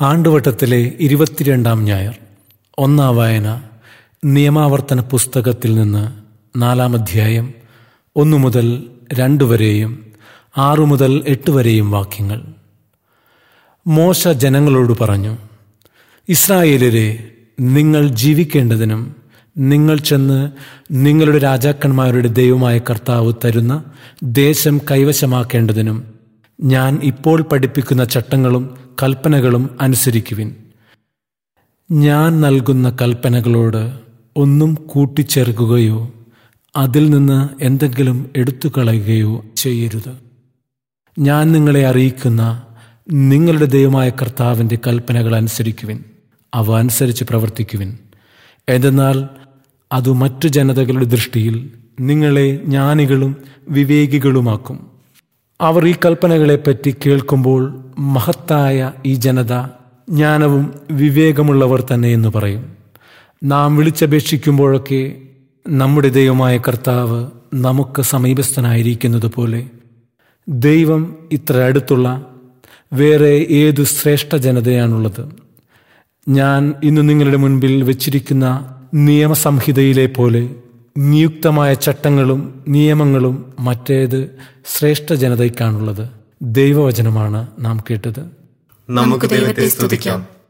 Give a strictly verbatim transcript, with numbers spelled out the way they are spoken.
ആണ്ടുവട്ടത്തിലെ ഇരുപത്തിരണ്ടാം ഞായർ. ഒന്നാം വായന നിയമാവർത്തന പുസ്തകത്തിൽ നിന്ന് നാലാം അധ്യായം ഒന്നു മുതൽ രണ്ട് വരെയും ആറു മുതൽ എട്ട് വരെയും വാക്യങ്ങൾ. മോശ ജനങ്ങളോട് പറഞ്ഞു, ഇസ്രായേലരെ, നിങ്ങൾ ജീവിക്കേണ്ടതിനും നിങ്ങൾ ചെന്ന് നിങ്ങളുടെ രാജാക്കന്മാരുടെ ദൈവമായ കർത്താവ് തരുന്ന ദേശം കൈവശമാക്കേണ്ടതിനും ഞാൻ ഇപ്പോൾ പഠിപ്പിക്കുന്ന ചട്ടങ്ങളും കൽപ്പനകളും അനുസരിക്കുവിൻ. ഞാൻ നൽകുന്ന കൽപ്പനകളോട് ഒന്നും കൂട്ടിച്ചേർക്കുകയോ അതിൽ നിന്ന് എന്തെങ്കിലും എടുത്തു കളയുകയോ ചെയ്യരുത്. ഞാൻ നിങ്ങളെ അറിയിക്കുന്ന നിങ്ങളുടെ ദൈവമായ കർത്താവിൻ്റെ കൽപ്പനകൾ അനുസരിക്കുവിൻ, അവ അനുസരിച്ച് പ്രവർത്തിക്കുവിൻ. എന്തെന്നാൽ അത് മറ്റു ജനതകളുടെ ദൃഷ്ടിയിൽ നിങ്ങളെ ജ്ഞാനികളും വിവേകികളുമാക്കും. അവർ ഈ കൽപ്പനകളെപ്പറ്റി കേൾക്കുമ്പോൾ മഹത്തായ ഈ ജനത ജ്ഞാനവും വിവേകമുള്ളവർ തന്നെ എന്ന് പറയും. നാം വിളിച്ചപേക്ഷിക്കുമ്പോഴൊക്കെ നമ്മുടെ ദൈവമായ കർത്താവ് നമുക്ക് സമീപസ്ഥനായിരിക്കുന്നത് പോലെ ദൈവം ഇത്ര അടുത്തുള്ള വേറെ ഏതു ശ്രേഷ്ഠ ജനതയാണുള്ളത്? ഞാൻ ഇന്ന് നിങ്ങളുടെ മുൻപിൽ വച്ചിരിക്കുന്ന നിയമസംഹിതയിലെ പോലെ നിയുക്തമായ ചട്ടങ്ങളും നിയമങ്ങളും മറ്റേത് ശ്രേഷ്ഠ ജനതയ്ക്കാണുള്ളത്? ദൈവവചനമാണ് നാം കേട്ടത്. നമുക്ക് ദൈവത്തെ സ്തുതിക്കാം.